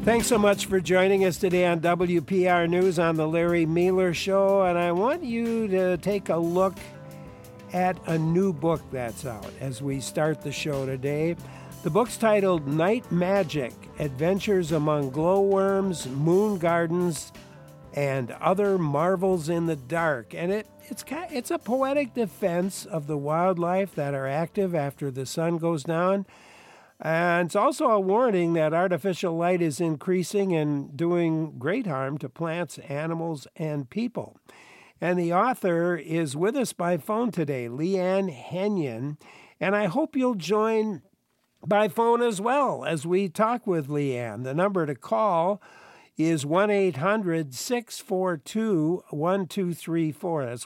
Thanks so much for joining us today on WPR News on the Larry Mealer Show. And I want you to take a look at a new book that's out as we start the show today. The book's titled Night Magic: Adventures Among Glowworms, Moon Gardens, and Other Marvels in the Dark. And it's a poetic defense of the wildlife that are active after the sun goes down. And it's also a warning that artificial light is increasing and doing great harm to plants, animals, and people. And the author is with us by phone today, Leanne Henyon. And I hope you'll join by phone as well as we talk with Leanne. The number to call is 1-800-642-1234. That's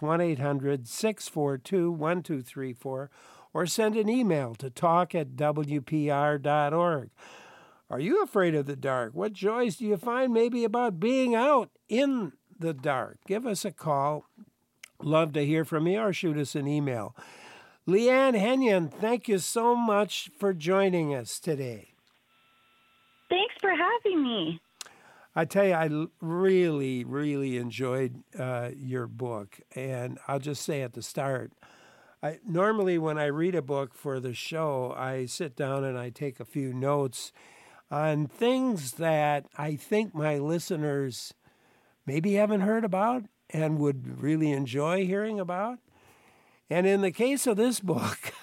1-800-642-1234. Or send an email to talk@wpr.org. Are you afraid of the dark? What joys do you find maybe about being out in the dark? Give us a call. Love to hear from you, or shoot us an email. Leanne Henyon, thank you so much for joining us today. Thanks for having me. I tell you, I really, really enjoyed your book. And I'll just say at the start, normally when I read a book for the show, I sit down and I take a few notes on things that I think my listeners maybe haven't heard about and would really enjoy hearing about. And in the case of this book,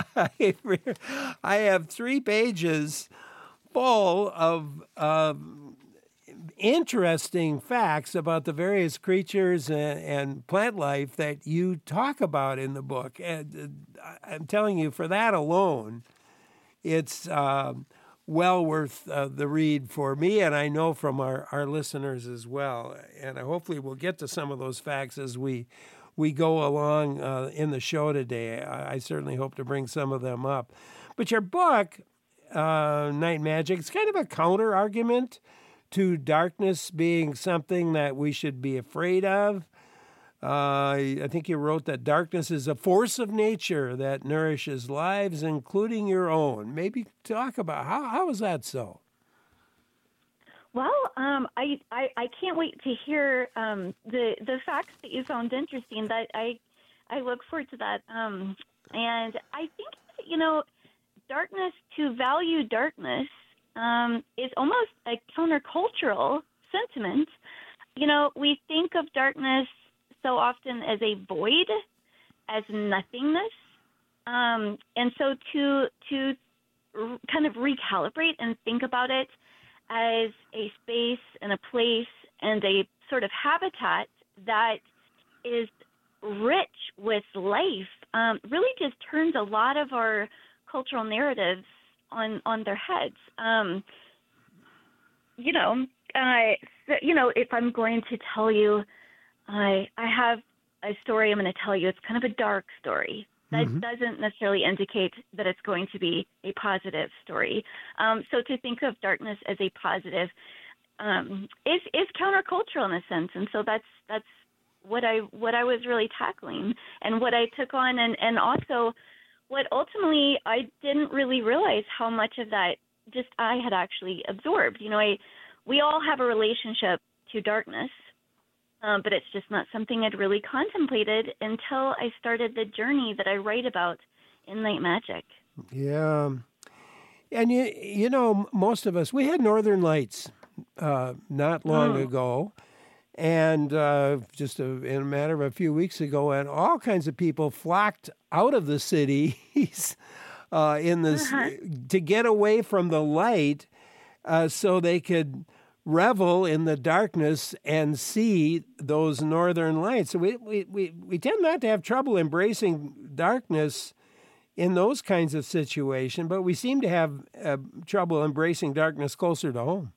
I have 3 pages full of interesting facts about the various creatures and plant life that you talk about in the book. And I'm telling you, for that alone, it's well worth the read for me, and I know from our listeners as well. And hopefully we'll get to some of those facts as we go along in the show today. I certainly hope to bring some of them up. But your book, Night Magic, it's kind of a counter-argument to darkness being something that we should be afraid of. I think you wrote that darkness is a force of nature that nourishes lives, including your own. Maybe talk about how is that so? Well, I can't wait to hear the facts that you found interesting. That I look forward to that. And I think, darkness, to value darkness is almost a countercultural sentiment. We think of darkness so often as a void, as nothingness. And so to kind of recalibrate and think about it as a space and a place and a sort of habitat that is rich with life really just turns a lot of our cultural narratives on their heads. If I'm going to tell you, I have a story I'm going to tell you. It's kind of a dark story. That doesn't necessarily indicate that it's going to be a positive story. So to think of darkness as a positive is countercultural in a sense, and so that's what I was really tackling and what I took on, and also what ultimately I didn't really realize how much of that just I had actually absorbed. We all have a relationship to darkness. But it's just not something I'd really contemplated until I started the journey that I write about in Night Magic. Yeah. And, most of us, we had Northern Lights not long ago. And just in a matter of a few weeks ago, and all kinds of people flocked out of the cities to get away from the light so they could revel in the darkness and see those northern lights. So we tend not to have trouble embracing darkness in those kinds of situations, but we seem to have trouble embracing darkness closer to home.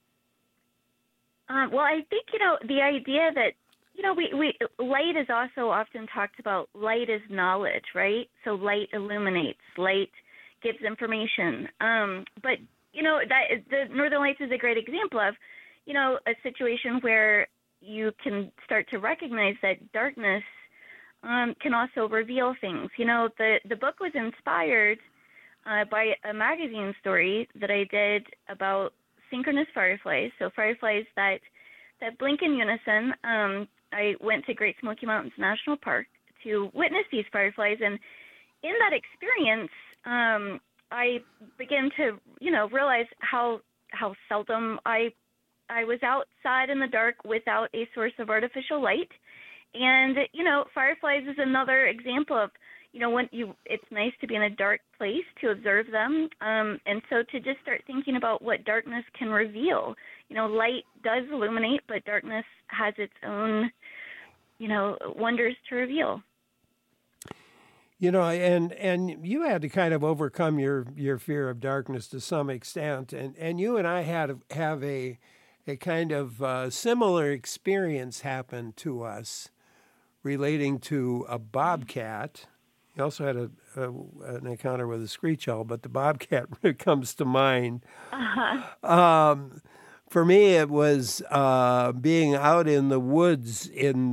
Well, I think, the idea that, we light is also often talked about. Light is knowledge, right? So light illuminates, light gives information. But that the Northern Lights is a great example of, a situation where you can start to recognize that darkness can also reveal things. The book was inspired by a magazine story that I did about synchronous fireflies, so fireflies that blink in unison. I went to Great Smoky Mountains National Park to witness these fireflies, and in that experience, I began to, realize how seldom I was outside in the dark without a source of artificial light. And, fireflies is another example of, it's nice to be in a dark place to observe them. And so to just start thinking about what darkness can reveal. Light does illuminate, but darkness has its own, wonders to reveal. And you had to kind of overcome your fear of darkness to some extent. And you and I have a kind of similar experience happen to us relating to a bobcat. You also had an encounter with a screech owl, but the bobcat comes to mind. Uh-huh. For me, it was being out in the woods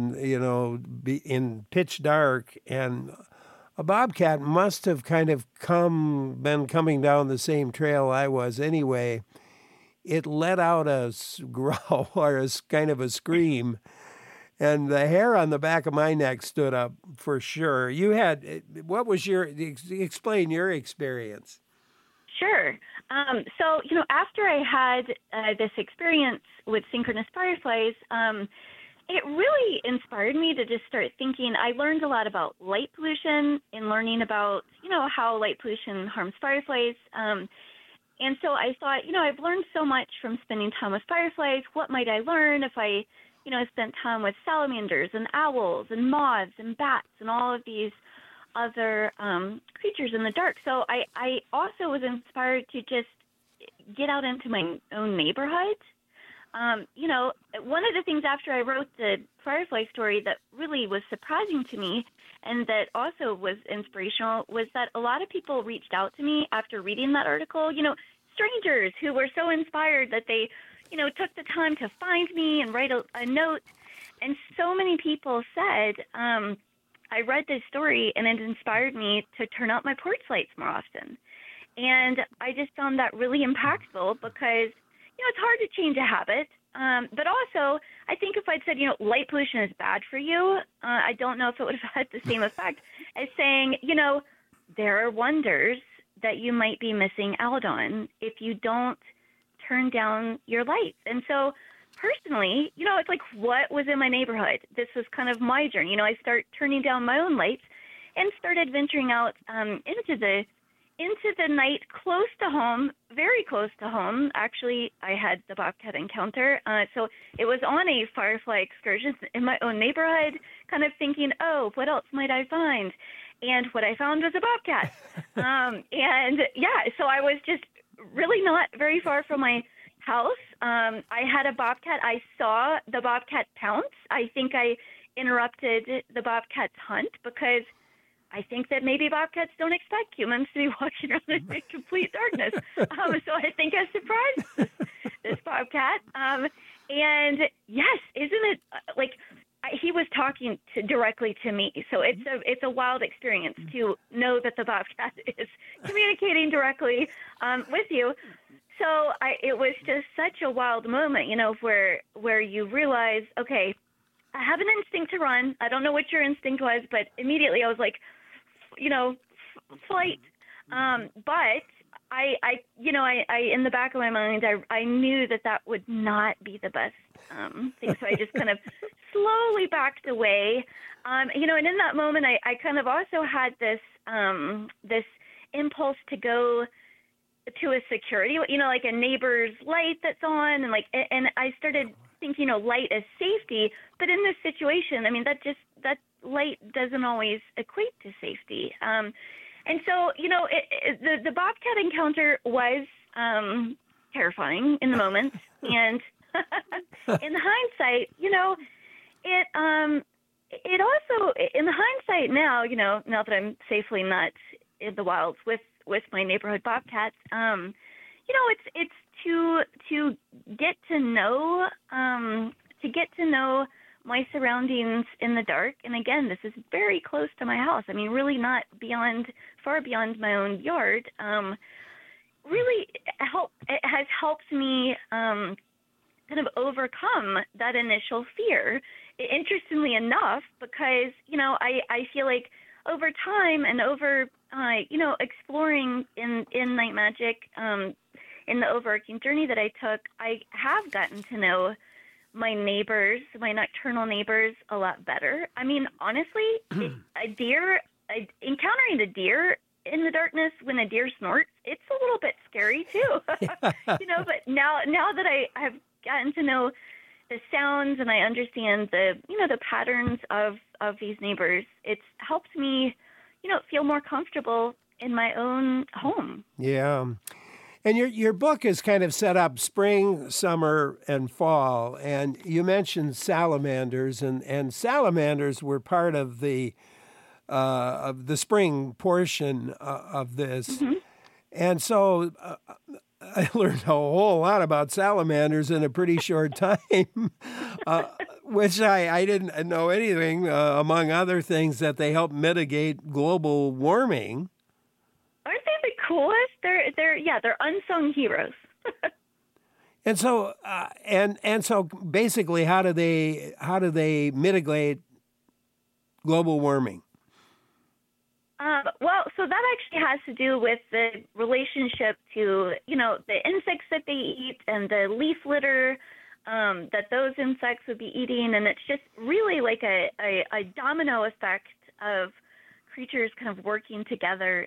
in pitch dark, and a bobcat must have kind of been coming down the same trail I was anyway. It let out a growl or a kind of a scream, and the hair on the back of my neck stood up for sure. What was explain your experience? Sure. So, after I had this experience with synchronous fireflies, it really inspired me to just start thinking. I learned a lot about light pollution and learning about, how light pollution harms fireflies. And so I thought, I've learned so much from spending time with fireflies. What might I learn if I, spent time with salamanders and owls and moths and bats and all of these other creatures in the dark? So I also was inspired to just get out into my own neighborhood. One of the things after I wrote the firefly story that really was surprising to me and that also was inspirational was that a lot of people reached out to me after reading that article, strangers who were so inspired that they, took the time to find me and write a note. And so many people said, I read this story and it inspired me to turn out my porch lights more often. And I just found that really impactful because, it's hard to change a habit. But also, I think if I'd said, light pollution is bad for you, I don't know if it would have had the same effect as saying, there are wonders that you might be missing out on if you don't turn down your lights. And so personally, it's like what was in my neighborhood. This was kind of my journey. I start turning down my own lights and started venturing out into the night close to home, very close to home. Actually, I had the bobcat encounter. So it was on a firefly excursion in my own neighborhood, kind of thinking, oh, what else might I find? And what I found was a bobcat. So I was just really not very far from my house. I had a bobcat. I saw the bobcat pounce. I think I interrupted the bobcat's hunt because I think that maybe bobcats don't expect humans to be walking around in complete darkness. So I think I surprised this bobcat. And yes, isn't it he was talking directly to me. So it's a wild experience to know that the bobcat is communicating directly with you. So it was just such a wild moment, where you realize, okay, I have an instinct to run. I don't know what your instinct was, but immediately I was like, flight. But I in the back of my mind, I knew that would not be the best thing. So I just kind of slowly backed away. And in that moment, I kind of also had this impulse to go to a security, like a neighbor's light that's on, and I started thinking, light as safety. But in this situation, I mean, that light doesn't always equate to safety. And so, the bobcat encounter was terrifying in the moment. And in hindsight, it also, in hindsight now, now that I'm safely not in the wilds with my neighborhood bobcats, it's to get to know my surroundings in the dark. And again, this is very close to my house. I mean, really not far beyond my own yard. really it has helped me kind of overcome that initial fear. Interestingly enough, because, I feel like over time and over, exploring in night magic, in the overarching journey that I took, I have gotten to know my neighbors, my nocturnal neighbors, a lot better. I mean, honestly, encountering a deer in the darkness when a deer snorts, it's a little bit scary too. But now that I have gotten to know the sounds and I understand the patterns of these neighbors, it's helped me, feel more comfortable in my own home. Yeah. And your book is kind of set up spring, summer, and fall. And you mentioned salamanders, and salamanders were part of the spring portion of this. Mm-hmm. And so I learned a whole lot about salamanders in a pretty short time, which I didn't know anything, among other things, that they help mitigate global warming. Aren't they the coolest? They're unsung heroes. And so so basically, how do they mitigate global warming? Well, so that actually has to do with the relationship to, the insects that they eat and the leaf litter that those insects would be eating. And it's just really like a domino effect of creatures kind of working together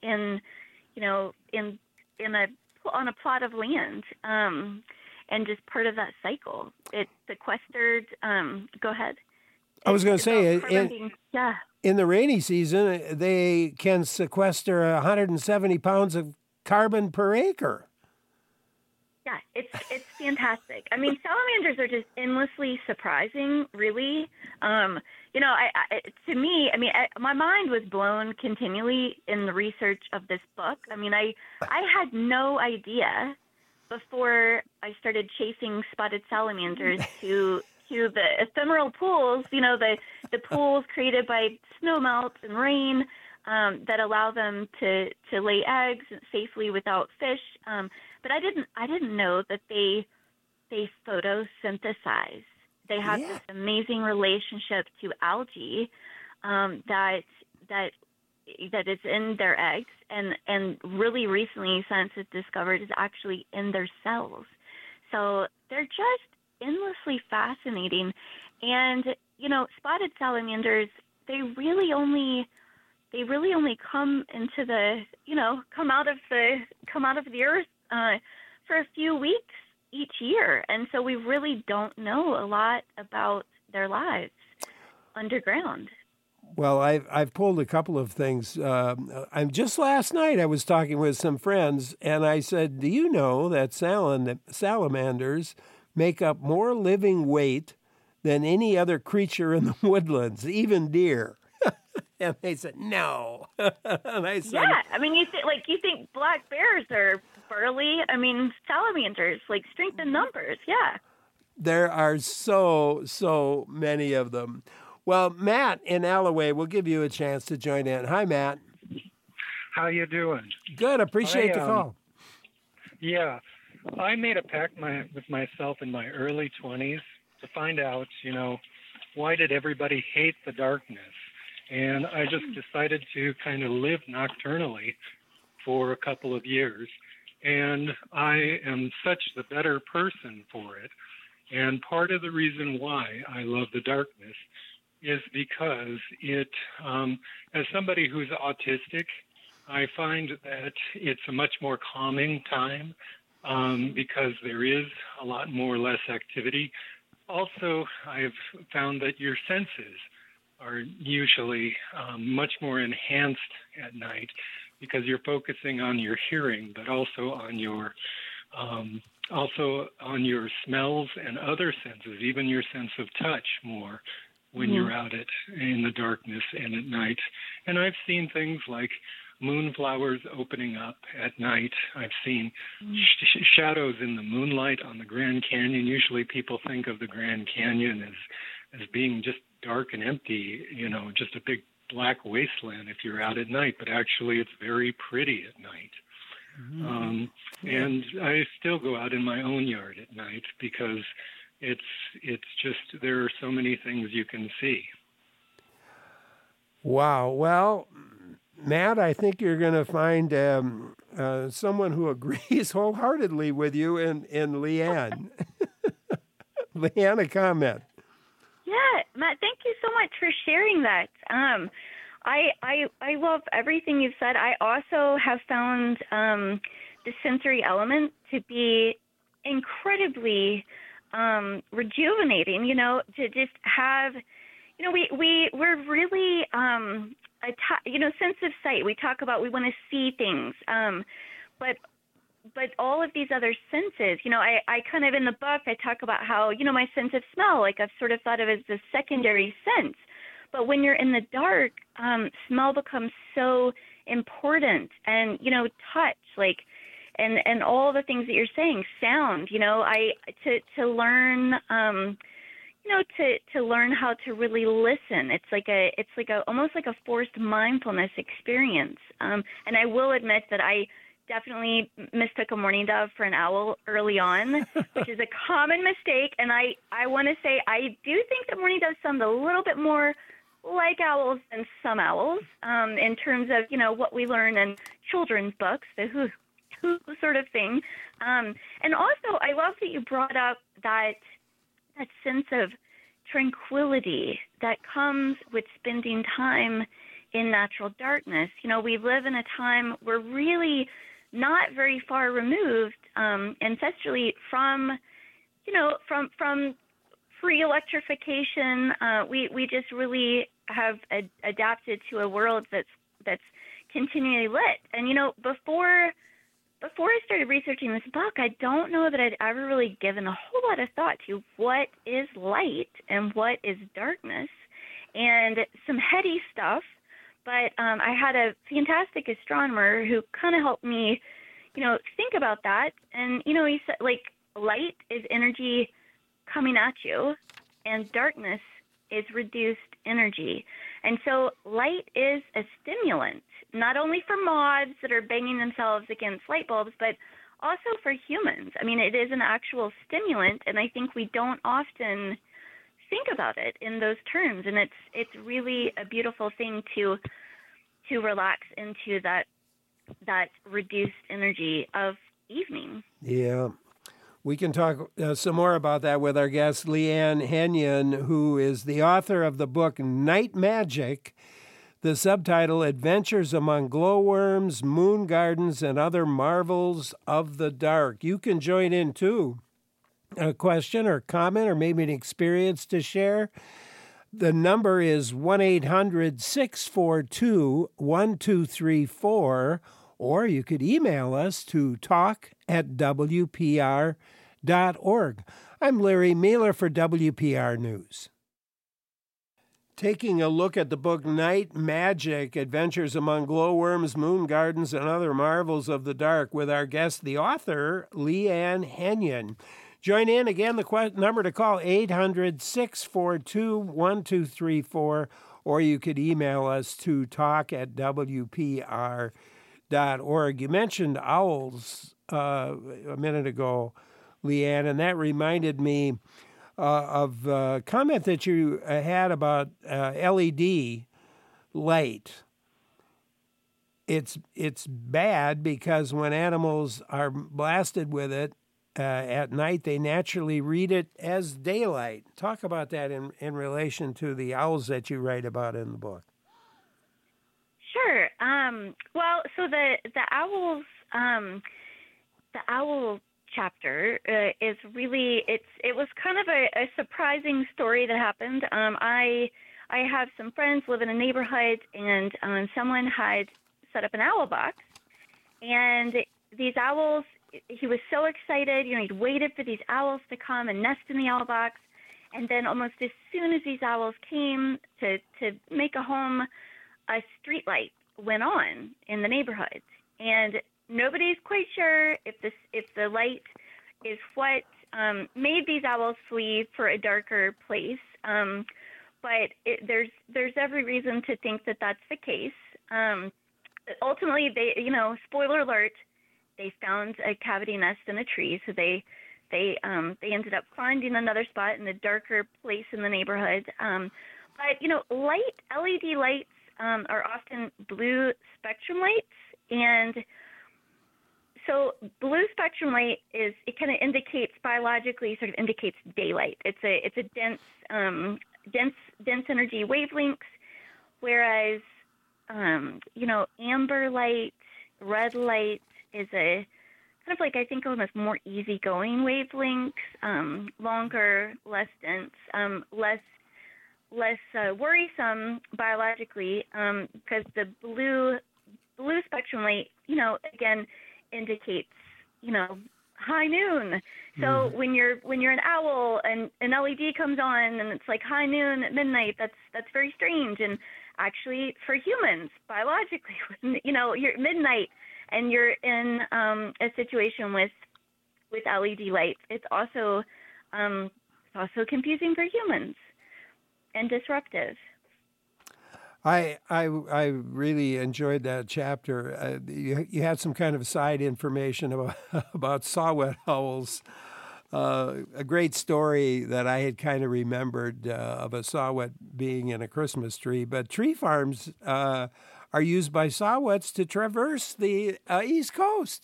on a plot of land, and just part of that cycle. It's sequestered. Go ahead. I was going to say, in the rainy season, they can sequester 170 pounds of carbon per acre. Yeah, it's fantastic. I mean, salamanders are just endlessly surprising, really. To me, my mind was blown continually in the research of this book. I mean, I had no idea before I started chasing spotted salamanders to the ephemeral pools, the pools created by snowmelt and rain, that allow them to lay eggs safely without fish. But I didn't know that they photosynthesize. They have this amazing relationship to algae that is in their eggs, and really recently science has discovered is actually in their cells. So they're just endlessly fascinating. And spotted salamanders, they really only come into the come out of the earth for a few weeks each year, and so we really don't know a lot about their lives underground. Well, I've pulled a couple of things. I'm just last night I was talking with some friends, and I said, "Do you know that salamanders make up more living weight than any other creature in the woodlands, even deer?" And they said, "No." And I said, "Yeah, you think black bears are burly? I mean, salamanders, like strength in numbers, yeah." There are so many of them. Well, Matt in Alloway, we'll give you a chance to join in. Hi, Matt. How you doing? Good. Appreciate the call. Yeah, I made a pact with myself in my early 20s to find out, why did everybody hate the darkness? And I just decided to kind of live nocturnally for a couple of years. And I am such the better person for it. And part of the reason why I love the darkness is because it, as somebody who's autistic, I find that it's a much more calming time because there is a lot less activity. Also, I've found that your senses are usually much more enhanced at night because you're focusing on your hearing, but also on your smells and other senses, even your sense of touch more when you're out in the darkness and at night. And I've seen things like moonflowers opening up at night. I've seen shadows in the moonlight on the Grand Canyon. Usually people think of the Grand Canyon as being just dark and empty, just a big black wasteland if you're out at night, but actually it's very pretty at night. And I still go out in my own yard at night because it's just, there are so many things you can see. Wow. Well, Matt, I think you're going to find someone who agrees wholeheartedly with you in Leanne. Leanne, a comment. Yeah, Matt, thank you so much for sharing that. I love everything you've said. I also have found the sensory element to be incredibly rejuvenating, to just have, we're really, sense of sight. We talk about, we want to see things, but all of these other senses, I kind of, in the book, I talk about how, my sense of smell, like I've sort of thought of as the secondary sense. But when you're in the dark, smell becomes so important, and, touch, and all the things that you're saying, sound, to learn, to learn how to really listen. It's like almost like a forced mindfulness experience. And I will admit that I definitely mistook a mourning dove for an owl early on, which is a common mistake. And I want to say I do think that mourning doves sound a little bit more like owls than some owls, in terms of, what we learn in children's books, the who sort of thing. And also, I love that you brought up that sense of tranquility that comes with spending time in natural darkness. We live in a time we're really not very far removed ancestrally from free electrification. We just really have adapted to a world that's continually lit. And before I started researching this book, I don't know that I'd ever really given a whole lot of thought to what is light and what is darkness, and some heady stuff. But I had a fantastic astronomer who kind of helped me, think about that. And, he said, light is energy coming at you, and darkness is reduced energy. And so light is a stimulant, not only for moths that are banging themselves against light bulbs, but also for humans. I mean, it is an actual stimulant, and I think we don't often think about it in those terms. And it's really a beautiful thing to relax into that reduced energy of evening. Yeah. We can talk some more about that with our guest, Leanne Henyon, who is the author of the book Night Magic, the subtitle Adventures Among Glowworms, Moon Gardens, and Other Marvels of the Dark. You can join in, too. A question or comment or maybe an experience to share. The number is 1-800-642-1234, or you could email us to talk@wpr.org. I'm Larry Mehler for WPR News. Taking a look at the book Night Magic, Adventures Among Glowworms, Moon Gardens, and Other Marvels of the Dark with our guest, the author, Leanne Henyon. Join in again, the number to call, 800-642-1234, or you could email us to talk@wpr.org. You mentioned owls a minute ago, Leanne, and that reminded me of a comment that you had about LED light. It's bad because when animals are blasted with it at night, they naturally read it as daylight. Talk about that in relation to the owls that you write about in the book. Sure. Well, so the owls, the owl chapter is really, it was kind of a surprising story that happened. I have some friends live in a neighborhood, and someone had set up an owl box, and these owls, he was so excited, he'd waited for these owls to come and nest in the owl box, and then almost as soon as these owls came to make a home, a street light went on in the neighborhood, and nobody's quite sure if the light is what made these owls flee for a darker place. But there's every reason to think that that's the case. Ultimately, they, spoiler alert, they found a cavity nest in a tree, so they ended up finding another spot in a darker place in the neighborhood. But LED lights are often blue spectrum lights, and so blue spectrum light it kind of indicates biologically, sort of indicates daylight. It's a dense energy wavelengths, whereas amber light, red light is a kind of like, I think, almost more easygoing wavelengths, longer, less dense, less worrisome biologically, because the blue spectrum light, again, indicates, high noon. So when you're an owl and an LED comes on and it's like high noon at midnight, that's very strange. And actually, for humans, biologically, when you're at midnight and you're in a situation with LED lights, it's also confusing for humans and disruptive. I really enjoyed that chapter. You had some kind of side information about saw-whet owls. A great story that I had kind of remembered of a saw-whet being in a Christmas tree. But tree farms are used by saw-whets to traverse the East Coast.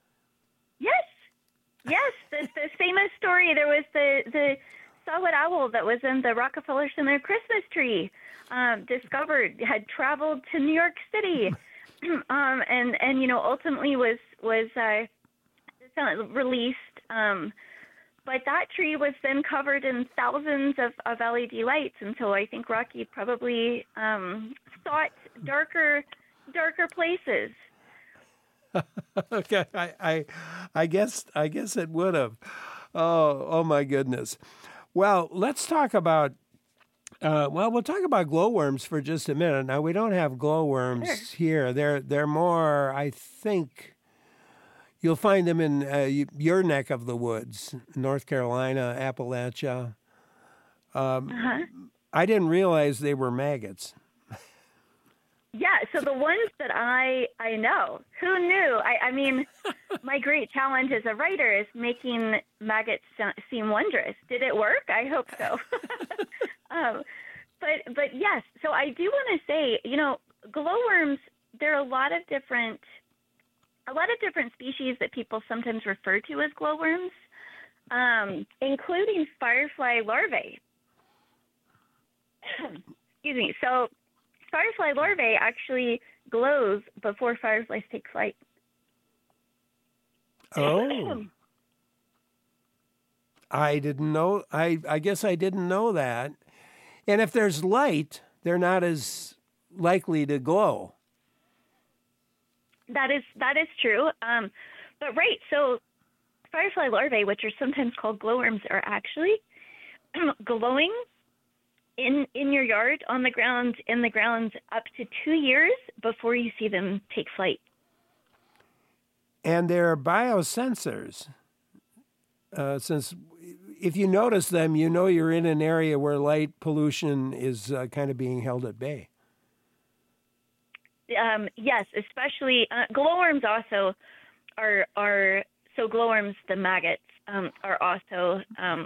Yes. The famous story. There was the saw-whet owl that was in the Rockefeller Center Christmas tree. Had traveled to New York City, and ultimately was released. But that tree was then covered in thousands of LED lights, and so I think Rocky probably sought darker places. Okay, I guess it would have. Oh my goodness. Well, let's talk about. We'll talk about glowworms for just a minute. Now, we don't have glowworms here. They're more, I think, you'll find them in your neck of the woods, North Carolina, Appalachia. I didn't realize they were maggots. Yeah, so the ones that I know, who knew? I mean, my great challenge as a writer is making maggots seem wondrous. Did it work? I hope so. But yes, so I do want to say, glowworms, there are a lot of different species that people sometimes refer to as glowworms, including firefly larvae. Excuse me. So firefly larvae actually glows before fireflies take flight. Oh. I didn't know. I guess I didn't know that. And if there's light, they're not as likely to glow. That is true. But right, so firefly larvae, which are sometimes called glowworms, are actually glowing in your yard, in the ground, up to 2 years before you see them take flight. And they're biosensors. Since if you notice them, you're in an area where light pollution is kind of being held at bay. Yes, especially glowworms also are so glowworms, the maggots, are also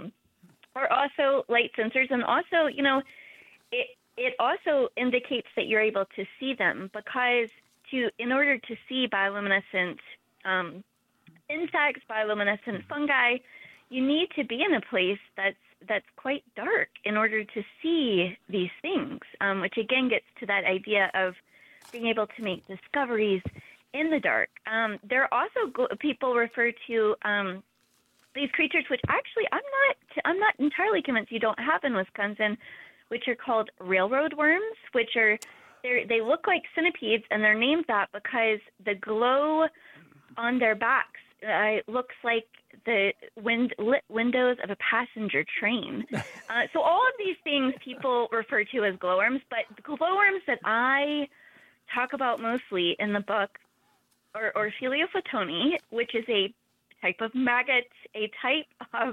light sensors, and also it also indicates that you're able to see them, because in order to see bioluminescent insects, bioluminescent fungi, you need to be in a place that's quite dark in order to see these things, which again gets to that idea of being able to make discoveries in the dark. There are also people refer to these creatures, which actually I'm not entirely convinced you don't have in Wisconsin, which are called railroad worms, which they look like centipedes, and they're named that because the glow on their backs looks like the lit windows of a passenger train. So all of these things people refer to as glowworms, but the glowworms that I talk about mostly in the book are Orpheliophotoni, which is a type of maggot, a type of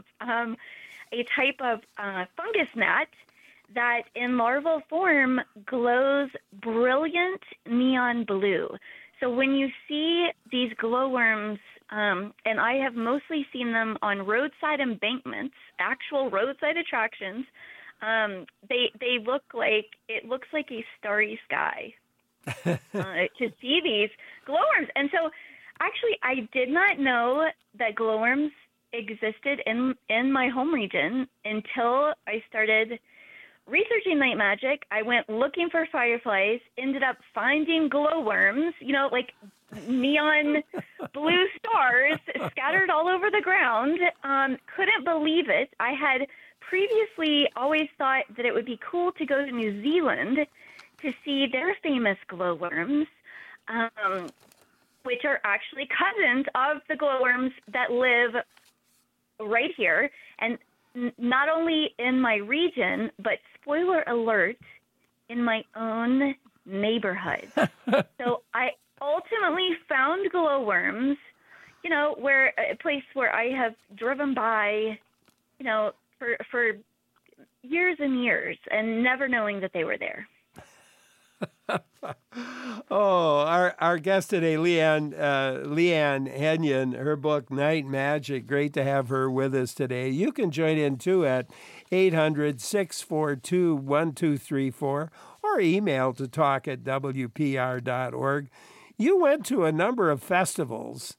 fungus gnat that in larval form glows brilliant neon blue. So when you see these glowworms, and I have mostly seen them on roadside embankments, actual roadside attractions, they look like, it looks like a starry sky to see these glowworms. And so actually I did not know that glowworms existed in my home region until I started researching night magic. I went looking for fireflies, ended up finding glowworms, like neon blue stars scattered all over the ground. Couldn't believe it. I had previously always thought that it would be cool to go to New Zealand to see their famous glowworms, which are actually cousins of the glowworms that live right here. And not only in my region, but spoiler alert, in my own neighborhood. So I ultimately found glowworms, where a place where I have driven by, for years and years and never knowing that they were there. Oh, our guest today, Leanne Henyon, her book, Night Magic. Great to have her with us today. You can join in, too, at 800-642-1234 or email to talk@wpr.org. You went to a number of festivals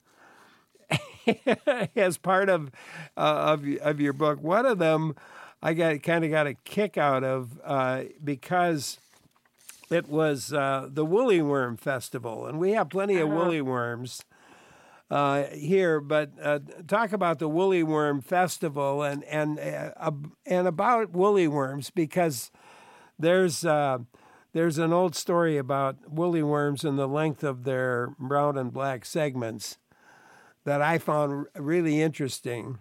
as part of your book. One of them I got a kick out of because it was the Woolly Worm Festival, and we have plenty of woolly worms here. But talk about the Woolly Worm Festival and about woolly worms, because there's an old story about woolly worms and the length of their brown and black segments that I found really interesting.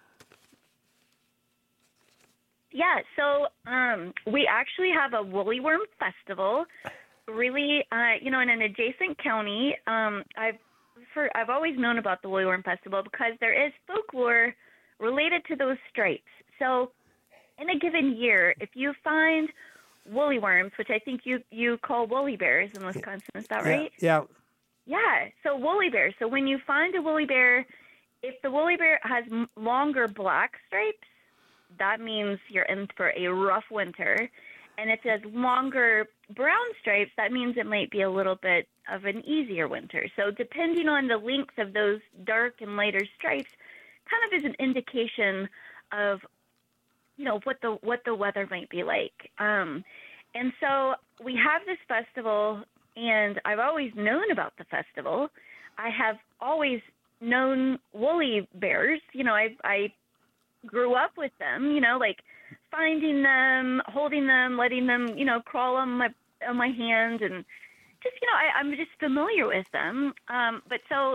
Yeah, so we actually have a woolly worm festival, really, in an adjacent county. I've always known about the woolly worm festival because there is folklore related to those stripes. So in a given year, if you find woolly worms, which I think you call woolly bears in Wisconsin, is that right? Yeah. Yeah, so woolly bears. So when you find a woolly bear, if the woolly bear has longer black stripes, that means you're in for a rough winter. And if it has longer brown stripes, that means it might be a little bit of an easier winter. So depending on the length of those dark and lighter stripes, kind of is an indication of, what the weather might be like. And so we have this festival, and I've always known about the festival. I have always known woolly bears. I grew up with them, finding them, holding them, letting them, crawl on my hand, and just, I'm just familiar with them. But so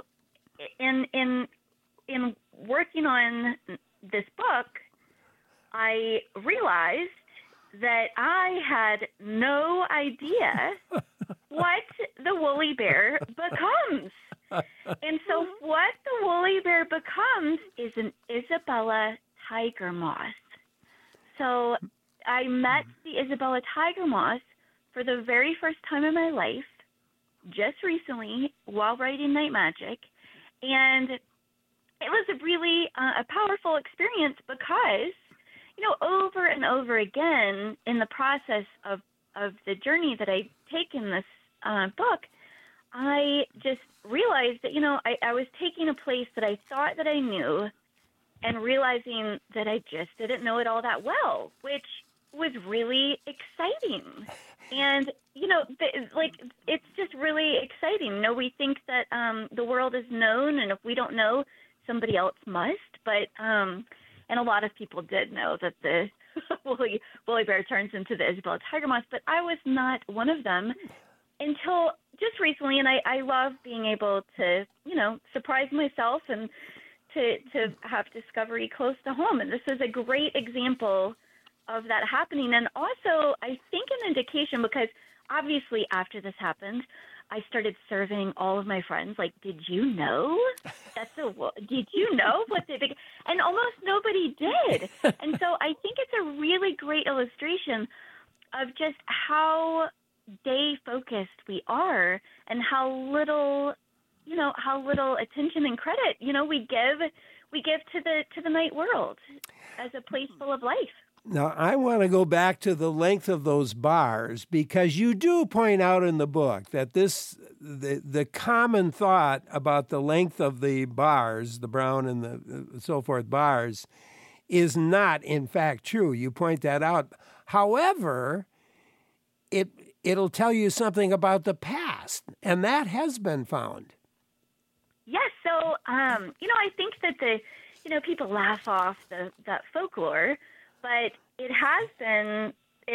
in working on this book, I realized that I had no idea what the woolly bear becomes. And so what the woolly bear becomes is an Isabella tiger moth. So I met the Isabella tiger moth for the very first time in my life, just recently, while writing Night Magic. And it was a really a powerful experience because, over and over again in the process of the journey that I take in this book, I just realized that, I was taking a place that I thought that I knew and realizing that I just didn't know it all that well, which was really exciting. And, it's just really exciting. We think that the world is known, and if we don't know, somebody else must. But, and a lot of people did know that the woolly bear turns into the Isabella tiger moth, but I was not one of them until just recently. And I love being able to, surprise myself and to have discovery close to home. And this is a great example of that happening. And also, I think an indication, because obviously after this happened, I started surveying all of my friends. Like, did you know did you know what they think? And almost nobody did. And so I think it's a really great illustration of just how day focused we are, and how little attention and credit we give to the night world as a place full of life. Now, I want to go back to the length of those bars, because you do point out in the book that the common thought about the length of the bars, the brown and the so forth bars, is not in fact true. You point that out. However, it'll tell you something about the past, and that has been found. Yes, so I think that people laugh off that folklore, but it has been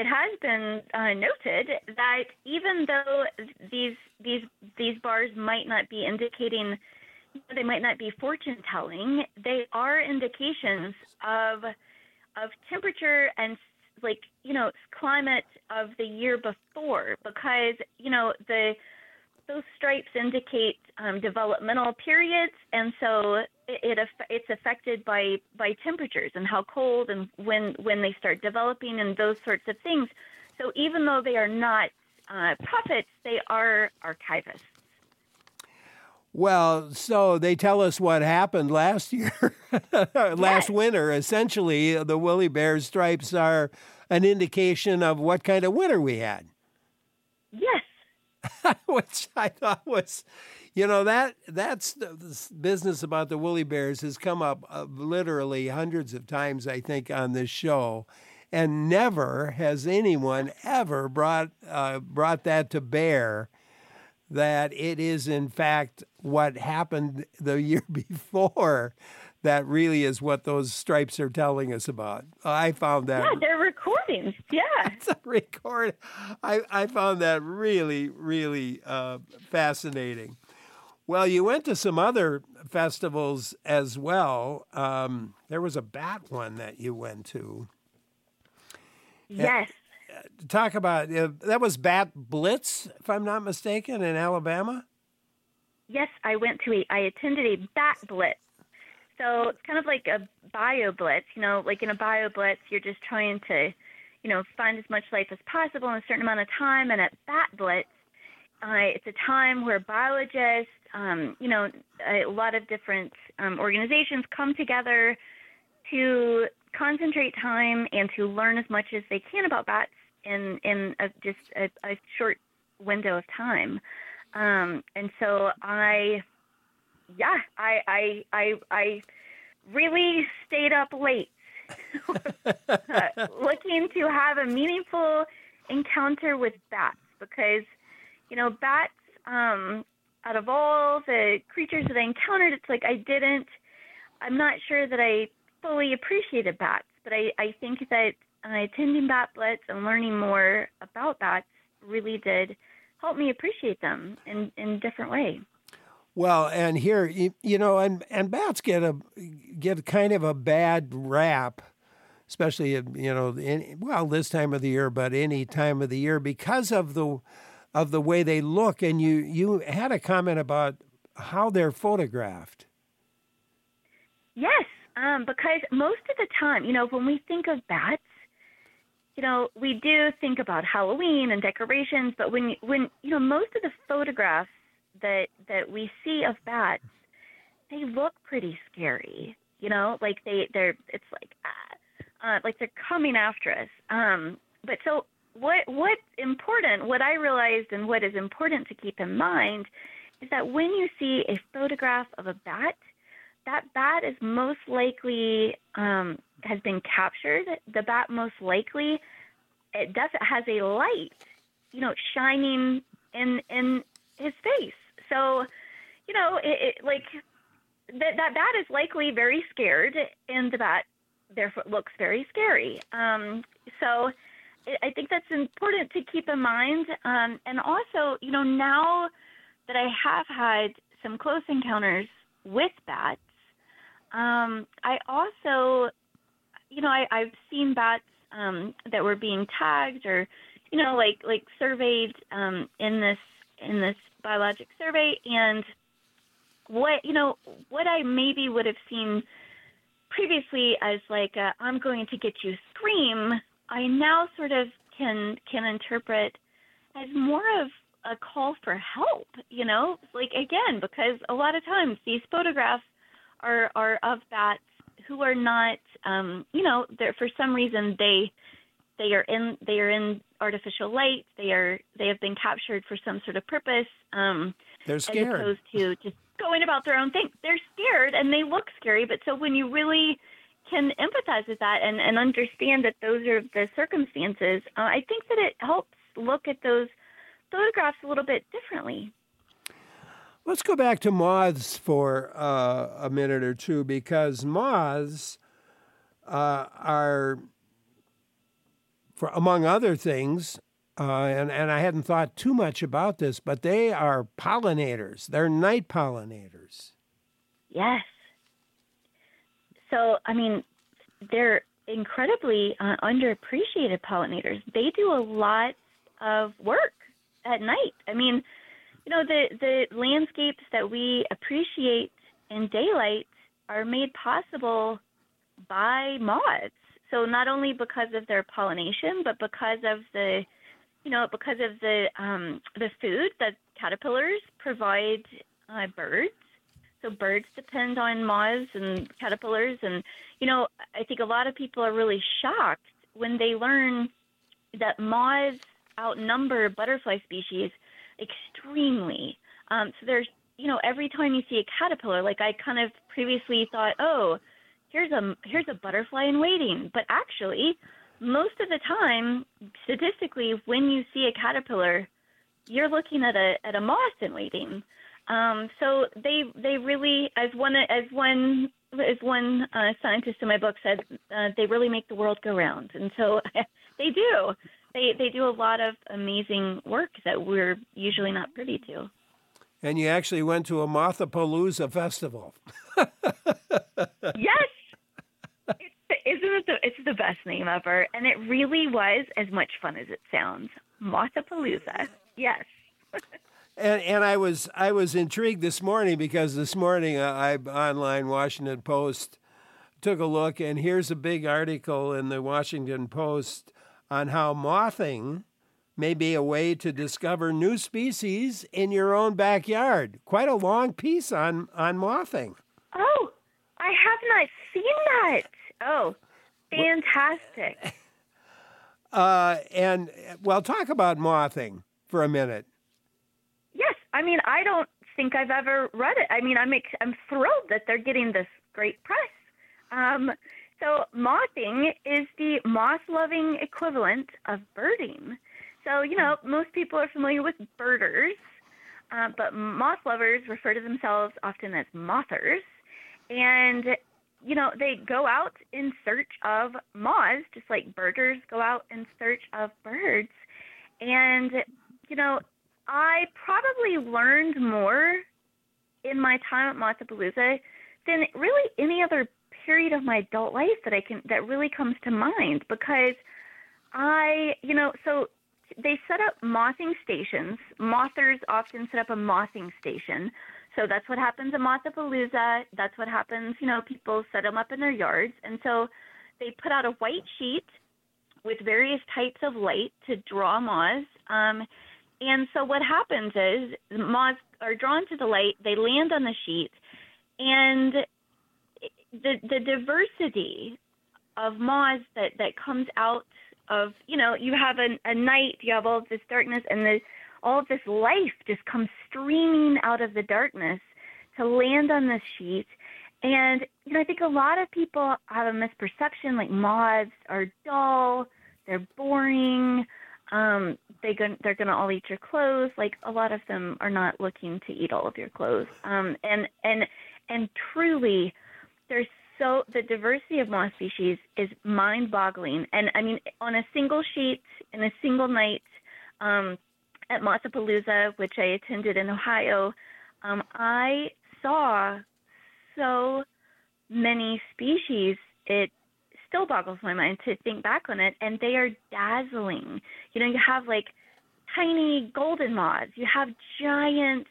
noted that even though these bars might not be indicating, they might not be fortune telling, they are indications of temperature and climate of the year before, because those stripes indicate developmental periods, and so it's affected by temperatures and how cold and when they start developing and those sorts of things. So even though they are not prophets, they are archivists. Well, so they tell us what happened last year, last winter. Essentially, the woolly bear stripes are an indication of what kind of winter we had. Yes. Which I thought was, that's the business about the woolly bears has come up literally hundreds of times, I think, on this show. And never has anyone ever brought that to bear, that it is, in fact, what happened the year before that really is what those stripes are telling us about. I found that. Yeah, they're recordings. Yeah. It's a record. I found that really, really fascinating. Well, you went to some other festivals as well. There was a bat one that you went to. Yes. Talk about, that was Bat Blitz, if I'm not mistaken, in Alabama? Yes, I attended a Bat Blitz. So it's kind of like a bio blitz, like in a bio blitz, you're just trying to, find as much life as possible in a certain amount of time. And at Bat Blitz, it's a time where biologists, a lot of different organizations come together to concentrate time and to learn as much as they can about bats in just a short window of time. And so I really stayed up late looking to have a meaningful encounter with bats, because, bats, out of all the creatures that I encountered, it's like I'm not sure that I fully appreciated bats, but I think that attending Bat Blitz and learning more about bats really did help me appreciate them in a different way. Well, and here, and bats get kind of a bad rap, especially, this time of the year, but any time of the year, because of the way they look. And you had a comment about how they're photographed. Yes, because most of the time, when we think of bats, we do think about Halloween and decorations, but when most of the photographs that we see of bats, they look pretty scary. Like it's like they're coming after us. But so what I realized and what is important to keep in mind is that when you see a photograph of a bat, that bat is most likely has been captured. The bat most likely has a light, shining in his face. So, that bat is likely very scared, and the bat therefore looks very scary. So I think that's important to keep in mind. And also, now that I have had some close encounters with bats, I also, I've seen bats that were being tagged or, like surveyed in this biologic survey, and what I maybe would have seen previously as like I'm going to get you scream, I now sort of can interpret as more of a call for help, like, again, because a lot of times these photographs are of bats who are not, they're, for some reason they are in artificial light. They have been captured for some sort of purpose. They're scared. As opposed to just going about their own thing. They're scared and they look scary, but so when you really can empathize with that and understand that those are the circumstances, I think that it helps look at those photographs a little bit differently. Let's go back to moths for a minute or two, because moths are, for among other things, and I hadn't thought too much about this, but they are pollinators. They're night pollinators. Yes. So, I mean, they're incredibly underappreciated pollinators. They do a lot of work at night. I mean, the landscapes that we appreciate in daylight are made possible by moths. So not only because of their pollination, but because of the food that caterpillars provide birds. So birds depend on moths and caterpillars. And, I think a lot of people are really shocked when they learn that moths outnumber butterfly species extremely. So there's, every time you see a caterpillar, like I kind of previously thought, oh, here's a butterfly in waiting. But actually, most of the time, statistically, when you see a caterpillar, you're looking at a moth in waiting. So they really, as one scientist in my book said, they really make the world go round. And so they do. They do a lot of amazing work that we're usually not privy to. And you actually went to a Mothapalooza festival. Yes. It's the best name ever. And it really was as much fun as it sounds. Mothapalooza. Yes. And I was intrigued this morning, because this morning I online Washington Post took a look, and here's a big article in the Washington Post on how mothing may be a way to discover new species in your own backyard. Quite a long piece on mothing. Oh, I have not seen that. Oh, fantastic. Talk about mothing for a minute. Yes, I mean, I don't think I've ever read it. I mean, I'm thrilled that they're getting this great press. So mothing is the moth-loving equivalent of birding. So, most people are familiar with birders, but moth lovers refer to themselves often as mothers. And, they go out in search of moths, just like birders go out in search of birds. And, I probably learned more in my time at Mothapalooza than really any other period of my adult life that really comes to mind, because so they set up mothing stations. Mothers often set up a mothing station. So that's what happens at Mothapalooza. That's what happens, people set them up in their yards. And so they put out a white sheet with various types of light to draw moths. And so what happens is moths are drawn to the light, they land on the sheet, and the diversity of moths that comes out of, you have a night, you have all of this darkness, and all of this life just comes streaming out of the darkness to land on this sheet. And, I think a lot of people have a misperception, like moths are dull, they're boring, they're gonna all eat your clothes. Like, a lot of them are not looking to eat all of your clothes. And truly, the diversity of moth species is mind-boggling. And I mean, on a single sheet in a single night at Mothapalooza, which I attended in Ohio, I saw so many species. It still boggles my mind to think back on it, and they are dazzling. You have like tiny golden moths. You have giant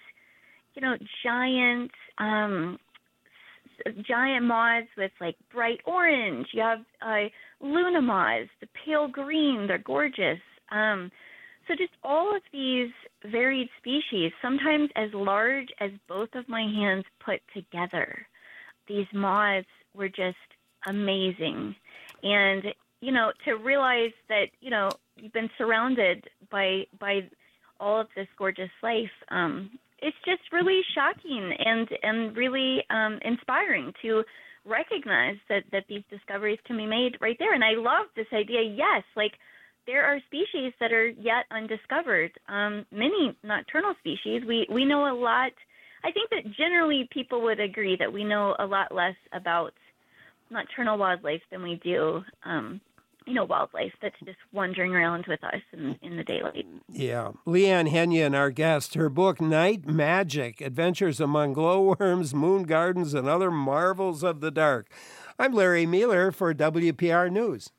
moths with like bright orange. You have Luna moths, the pale green. They're gorgeous. So just all of these varied species, sometimes as large as both of my hands put together. These moths were just amazing. And, to realize that, you've been surrounded by all of this gorgeous life, it's just really shocking and really inspiring to recognize that these discoveries can be made right there. And I love this idea. Yes, like there are species that are yet undiscovered, many nocturnal species. We know a lot. I think that generally people would agree that we know a lot less about nocturnal wildlife than we do, wildlife that's just wandering around with us in the daylight. Yeah. Leanne Henyon, our guest, her book, Night Magic, Adventures Among Glowworms, Moon Gardens, and Other Marvels of the Dark. I'm Larry Mueller for WPR News.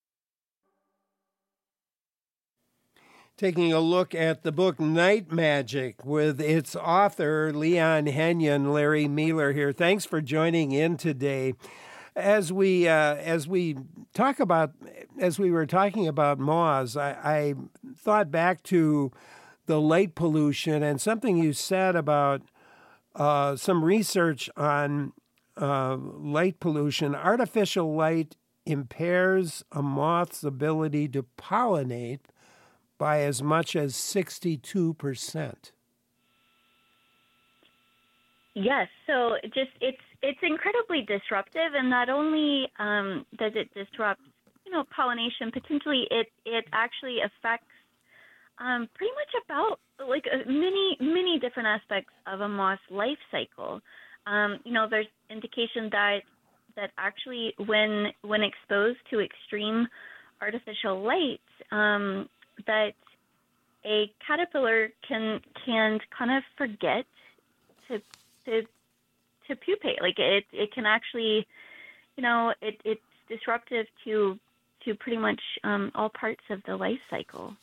Taking a look at the book Night Magic with its author, Leanne Henyon. Larry Mueller here. Thanks for joining in today. As we were talking about moths, I thought back to the light pollution and something you said about some research on light pollution. Artificial light impairs a moth's ability to pollinate by as much as 62%. Yes, so it's incredibly disruptive, and not only does it disrupt, pollination, potentially it actually affects pretty much about like many different aspects of a moth's life cycle. There's indication that actually when exposed to extreme artificial light, that a caterpillar can kind of forget to pupate. Like it can actually, it's disruptive to pretty much all parts of the life cycle.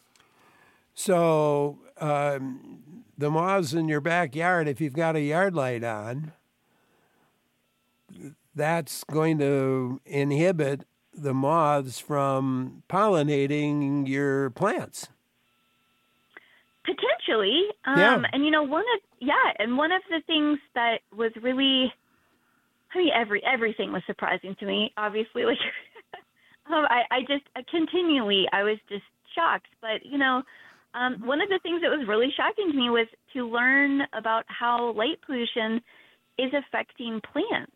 So the moths in your backyard, if you've got a yard light on, that's going to inhibit the moths from pollinating your plants. Potentially. Yeah. And one of the things that was really, everything was surprising to me, obviously. Like, I was just shocked. But, one of the things that was really shocking to me was to learn about how light pollution is affecting plants.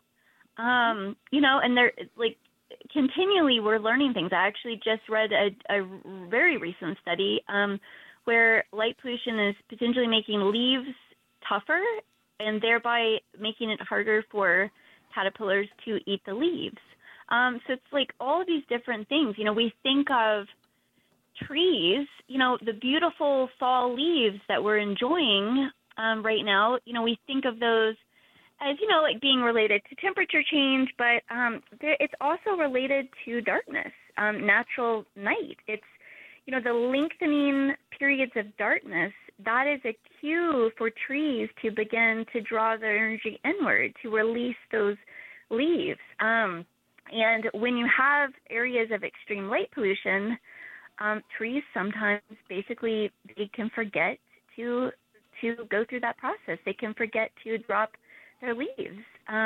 And they're like, continually we're learning things. I actually just read a very recent study where light pollution is potentially making leaves tougher and thereby making it harder for caterpillars to eat the leaves. So it's like all of these different things. We think of trees, the beautiful fall leaves that we're enjoying right now. We think of those as, like being related to temperature change, but it's also related to darkness, natural night. It's, the lengthening periods of darkness, that is a cue for trees to begin to draw their energy inward, to release those leaves. And when you have areas of extreme light pollution, trees sometimes basically they can forget to go through that process. They can forget to drop their leaves.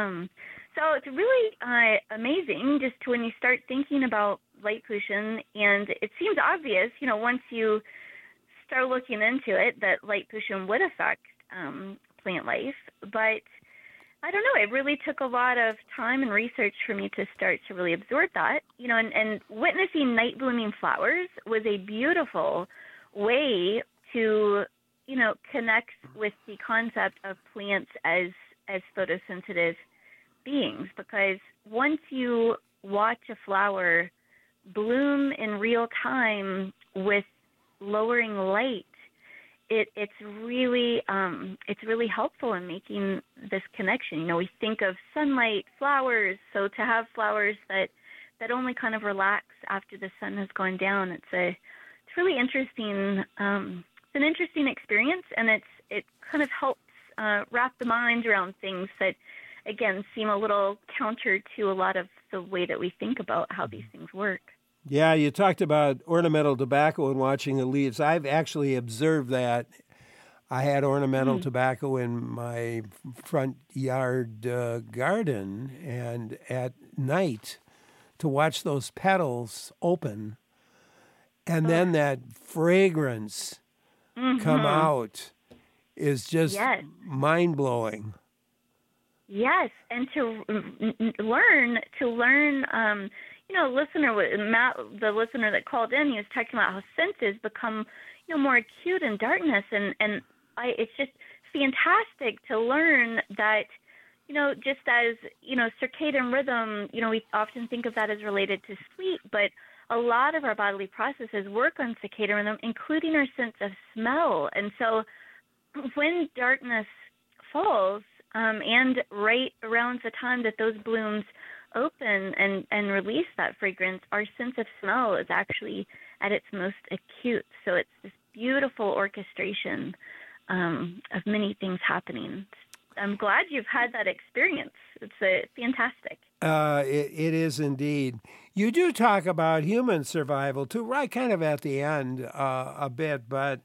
So it's really amazing just when you start thinking about light pollution, and it seems obvious, once you start looking into it, that light pollution would affect plant life. But I don't know, it really took a lot of time and research for me to start to really absorb that, and witnessing night blooming flowers was a beautiful way to, connect with the concept of plants as photosensitive beings, because once you watch a flower bloom in real time with lowering light, it's really helpful in making this connection. We think of sunlight, flowers, so to have flowers that only kind of relax after the sun has gone down, it's really interesting. It's an interesting experience, and it kind of helps wrap the mind around things that, again, seem a little counter to a lot of the way that we think about how these things work. Yeah, you talked about ornamental tobacco and watching the leaves. I've actually observed that. I had ornamental tobacco in my front yard garden, and at night to watch those petals open and then that fragrance come out is just mind-blowing. Yes, and to learn, Matt, the listener that called in, he was talking about how senses become, more acute in darkness, and it's just fantastic to learn that, just as, circadian rhythm, we often think of that as related to sleep, but a lot of our bodily processes work on circadian rhythm, including our sense of smell. And so when darkness falls, and right around the time that those blooms open and release that fragrance, our sense of smell is actually at its most acute. So it's this beautiful orchestration of many things happening. I'm glad you've had that experience. It's fantastic. It is indeed. You do talk about human survival too, right? Kind of at the end a bit, but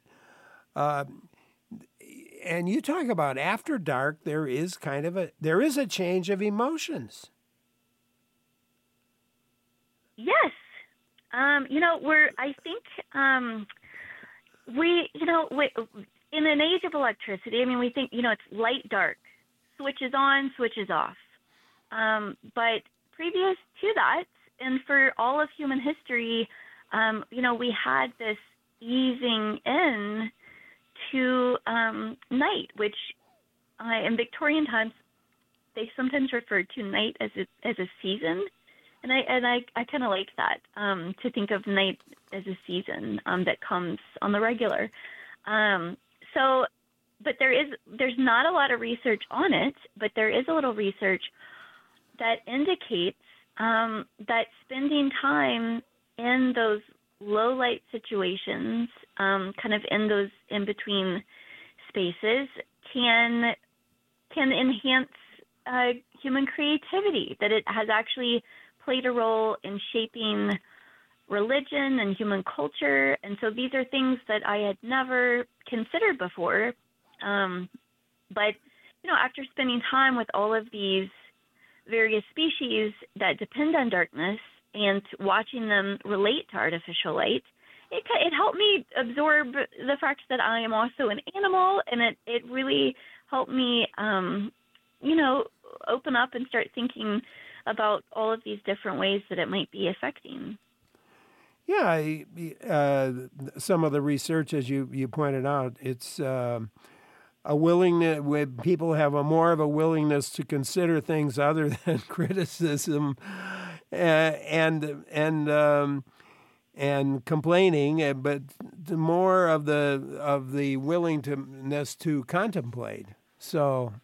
and you talk about after dark. There is a change of emotions. Yes, in an age of electricity, we think, it's light, dark, switches on, switches off. But previous to that, and for all of human history, we had this easing in to night, which in Victorian times, they sometimes referred to night as a season. And I kind of like that, to think of night as a season that comes on the regular. But there's not a lot of research on it, but there is a little research that indicates that spending time in those low light situations, kind of in those in between spaces, can enhance human creativity. That it has actually played a role in shaping religion and human culture. And so these are things that I had never considered before. But, after spending time with all of these various species that depend on darkness and watching them relate to artificial light, it helped me absorb the fact that I am also an animal, and it really helped me, open up and start thinking about all of these different ways that it might be affecting. Yeah, some of the research, as you pointed out, it's a willingness. When people have more of a willingness to consider things other than criticism and complaining, but more of the willingness to contemplate. So,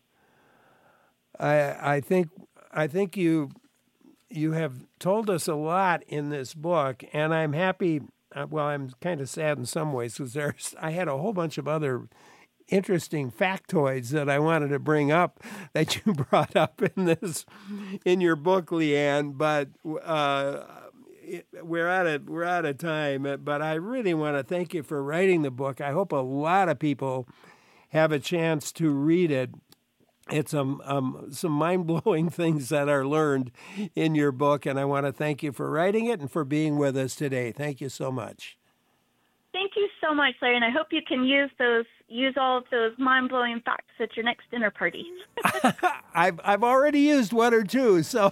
I think you have told us a lot in this book, and I'm happy. Well, I'm kind of sad in some ways because I had a whole bunch of other interesting factoids that I wanted to bring up that you brought up in your book, Leanne. But we're out of time. But I really want to thank you for writing the book. I hope a lot of people have a chance to read it. It's some mind-blowing things that are learned in your book, and I want to thank you for writing it and for being with us today. Thank you so much. Thank you so much, Larry, and I hope you can use all of those mind-blowing facts at your next dinner party. I've already used one or two, so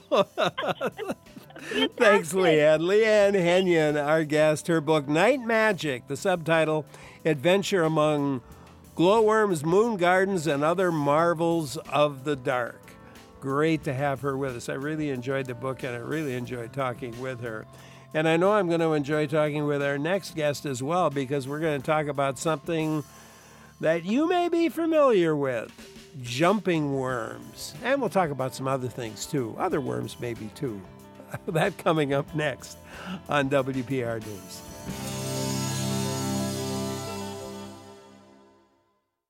thanks, Leanne. Leanne Henyon, our guest. Her book, Night Magic, the subtitle, Adventure Among Glowworms, Moon Gardens, and Other Marvels of the Dark. Great to have her with us. I really enjoyed the book, and I really enjoyed talking with her. And I know I'm going to enjoy talking with our next guest as well, because we're going to talk about something that you may be familiar with, jumping worms. And we'll talk about some other things, too. Other worms, maybe, too. That coming up next on WPR News.